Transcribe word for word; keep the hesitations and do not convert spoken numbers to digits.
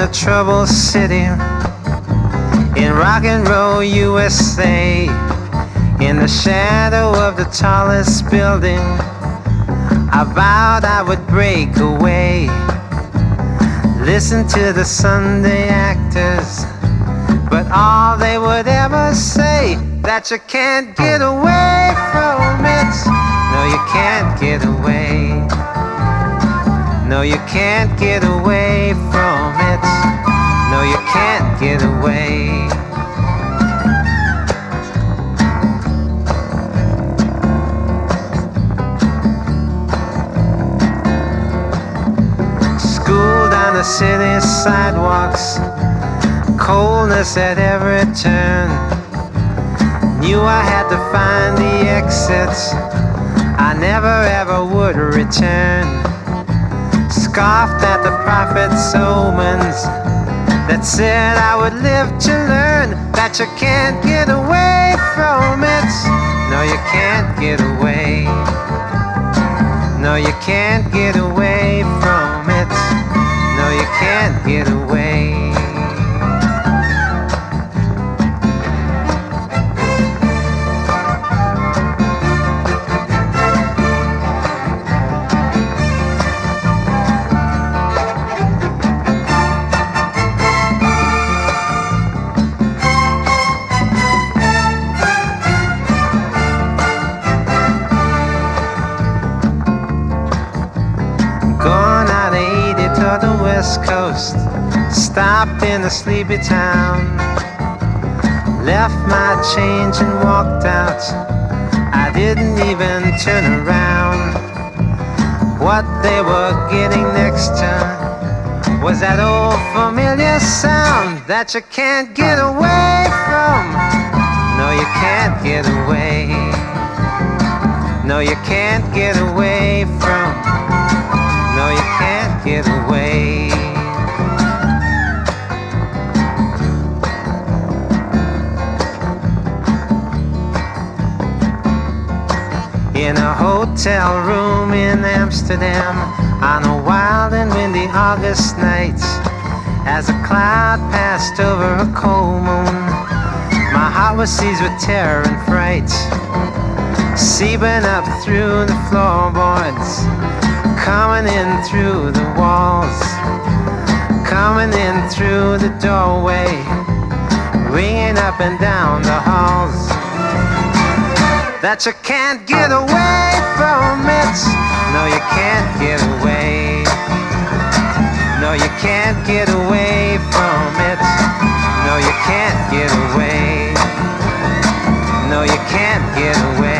a troubled city, in rock and roll U S A, in the shadow of the tallest building, I vowed I would break away. Listen to the Sunday actors, but all they would ever say, that you can't get away from it. No, you can't get away. No, you can't get away from it. No, you can't get away. School down the city sidewalks, coldness at every turn. Knew I had to find the exits, I never ever would return. Scoffed at the prophet's omens that said I would live to learn that you can't get away from it. No, you can't get away. No, you can't get away from it. No, you can't get away. West Coast, stopped in a sleepy town, left my change and walked out. I didn't even turn around. What they were getting next to was that old familiar sound that you can't get away from. No, you can't get away. No, you can't get away from. No, you can't get away. In a hotel room in Amsterdam, on a wild and windy August night, as a cloud passed over a cold moon, my heart was seized with terror and fright, seeping up through the floorboards, coming in through the walls, coming in through the doorway, ringing up and down the halls. That you can't get away from it. No, you can't get away. No, you can't get away from it. No, you can't get away. No, you can't get away.